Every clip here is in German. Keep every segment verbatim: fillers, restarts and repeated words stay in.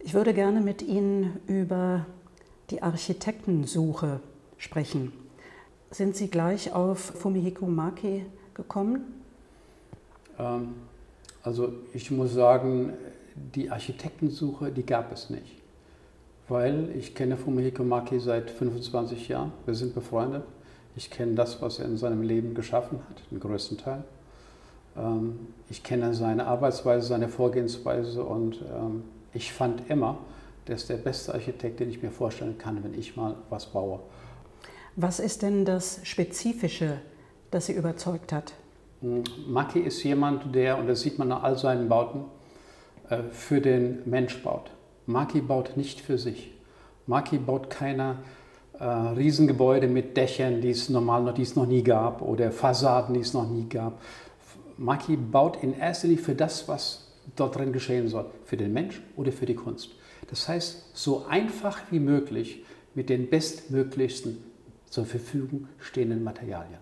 Ich würde gerne mit Ihnen über die Architektensuche sprechen. Sind Sie gleich auf Fumihiko Maki gekommen? Ähm, also ich muss sagen, die Architektensuche, die gab es nicht. Weil ich kenne Fumihiko Maki seit fünfundzwanzig Jahren. Wir sind befreundet. Ich kenne das, was er in seinem Leben geschaffen hat, den größten Teil. Ähm, ich kenne seine Arbeitsweise, seine Vorgehensweise und ähm, ich fand immer, der ist der beste Architekt, den ich mir vorstellen kann, wenn ich mal was baue. Was ist denn das Spezifische, das Sie überzeugt hat? Maki ist jemand, der, und das sieht man nach all seinen Bauten, für den Mensch baut. Maki baut nicht für sich. Maki baut keine äh, Riesengebäude mit Dächern, die es normal noch, die es noch nie gab, oder Fassaden, die es noch nie gab. Maki baut in erster Linie für das, was dort drin geschehen soll, für den Mensch oder für die Kunst. Das heißt, so einfach wie möglich mit den bestmöglichsten zur Verfügung stehenden Materialien.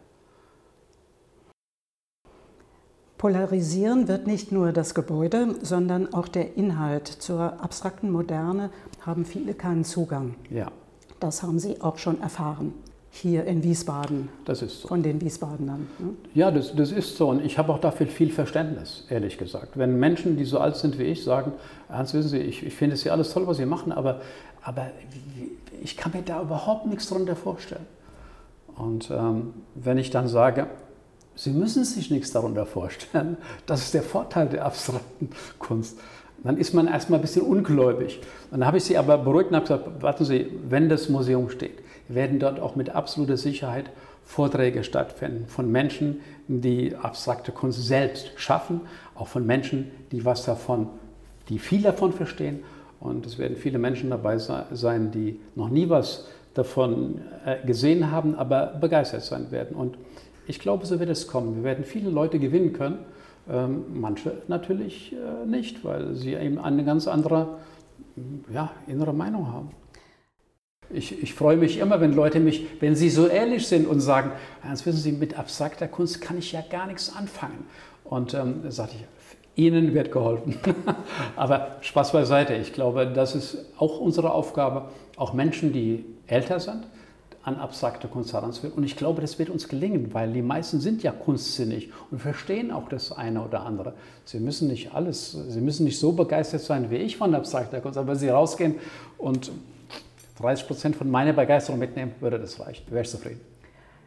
Polarisieren wird nicht nur das Gebäude, sondern auch der Inhalt. Zur abstrakten Moderne haben viele keinen Zugang. Ja. Das haben Sie auch schon erfahren, hier in Wiesbaden. Das ist so. Von den Wiesbadenern. Ne? Ja, das, das ist so. Und ich habe auch dafür viel Verständnis, ehrlich gesagt. Wenn Menschen, die so alt sind wie ich, sagen, Ernst, wissen Sie, ich, ich finde es ja alles toll, was Sie machen, aber, aber ich kann mir da überhaupt nichts darunter vorstellen. Und ähm, wenn ich dann sage, Sie müssen sich nichts darunter vorstellen, das ist der Vorteil der abstrakten Kunst, dann ist man erstmal ein bisschen ungläubig. Dann habe ich sie aber beruhigt und habe gesagt, warten Sie, wenn das Museum steht, werden dort auch mit absoluter Sicherheit Vorträge stattfinden von Menschen, die abstrakte Kunst selbst schaffen, auch von Menschen, die was davon, die viel davon verstehen. Und es werden viele Menschen dabei sein, die noch nie was davon gesehen haben, aber begeistert sein werden. Und ich glaube, so wird es kommen. Wir werden viele Leute gewinnen können, ähm, manche natürlich äh, nicht, weil sie eben eine ganz andere ja, innere Meinung haben. Ich, ich freue mich immer, wenn Leute mich, wenn sie so ehrlich sind und sagen, jetzt wissen Sie, mit abstrakter Kunst kann ich ja gar nichts anfangen. Und ähm, da sage ich, Ihnen wird geholfen. Aber Spaß beiseite. Ich glaube, das ist auch unsere Aufgabe, auch Menschen, die älter sind, an abstrakte Kunst heranzuführen. Und ich glaube, das wird uns gelingen, weil die meisten sind ja kunstsinnig und verstehen auch das eine oder andere. Sie müssen nicht alles, sie müssen nicht so begeistert sein wie ich von abstrakter Kunst, aber wenn Sie rausgehen und dreißig Prozent von meiner Begeisterung mitnehmen, würde das reichen. Wäre ich zufrieden.